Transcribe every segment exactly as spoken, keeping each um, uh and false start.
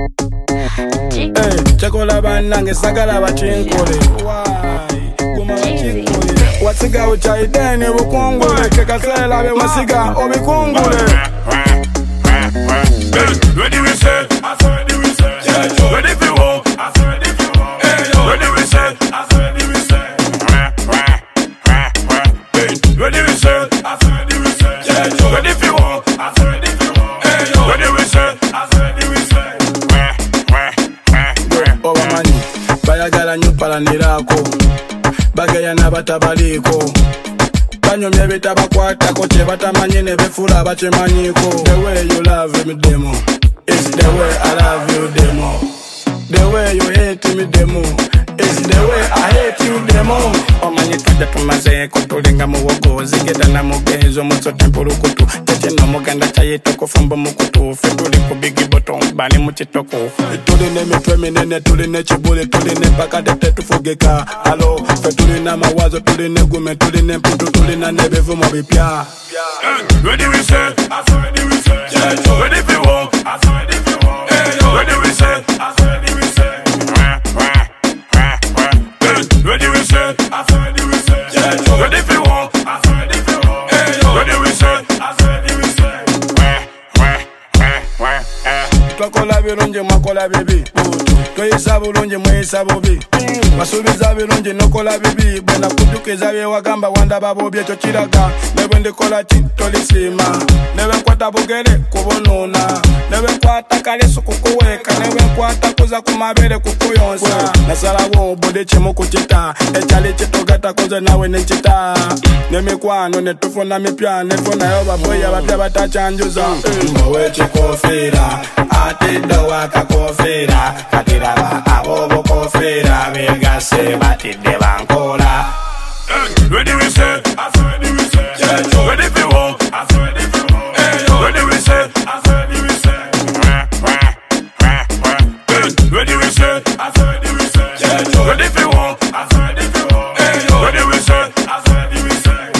Hey, chakola banange sagala bachinkole. Why? Kuma bachinkole. Wasiga uchaideni bukungule. Kekasela be wasiga obikungule. Ready we say, I saw ready we say. Ready if you want, I saw ready if you want. Ready we say, I saw ready we say. Ready we say, I saw ready we say. Ready if you want, I saw ready if you want. Ready we say, I saw ready we say. Obamani, bayagala nyupala nirako. Bagaya nabatabaliko. Banyomye bitabakwatako kye batamanyi ne befula bakimanyiko. The way you love me demo is the way I love you demo. The way you hate me demo is the way I hate you demo. Omanyi tujja tumazeeko tulinga muwogozi geda na mugenzo muso tempulukutu tete nomuganda chayito kufumba mukutu fe tuli ku big bottom bani mu kitoko tuli ne mitwe minene tuli ne chibule tuli ne pakade tetufugika alo fe tuli na mawazo tuli ne gume tuli ne mputu tuli na nebevumo bipya. Ready we say, I saw ready we say. Ready if you want, I saw ready if you want. Ready we say, I saw ready we say. Ready we say, I saw ready we say. Ready if you want, I saw ready if you want. Ready we say, I saw ready we say. Twakola birungi mwakola bibi tweyisa bulungi mweyisa bubi basuubiza birungi nokola bibi bwena kujukiza byewagamba wandaba bobi ekyo kiraga ne bwe ndikola ki tolisiima ne bwe nkwata bugere kubunuuna ne bwe nkwata kalesu kukuweeka ne bwe nkwata kuza ku mabere kukuyonsa nasalawo obudde kimu ku kita ekyali kitogatakoze nawe nenkita n'emikwano ne tufuna mipya netufunayo babweya bapya batakyanjuza mbawe ekikofiira ate ddowa kakofiira katiraba abobo kofiira begase batidde bankola. Ready we say, I saw ready we say. Ready if you want, I saw ready if you want. Ready we say, I saw ready we say. Ready we say, I saw ready we say. Ready if you want, I saw ready if you want. Ready we say, I saw ready we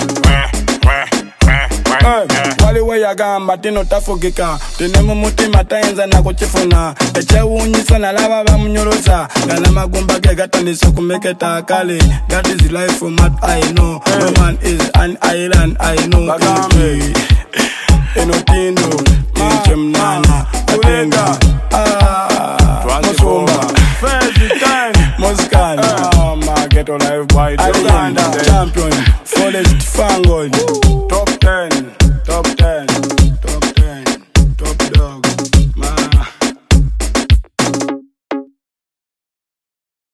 say. Waliwe yagamba tino tafugika tine mu mutima tayinza na kukifuna ekyewuunyisa nalaba bamunyoloza nga n'amagumba ge gatandise okumeketa akale. That is life from what I know. No man is an island I know. Bagambe eno tindo tinche mnana atenga musumba Muscan Ghetto life boy, Alexander champion Forest Fangol top ten.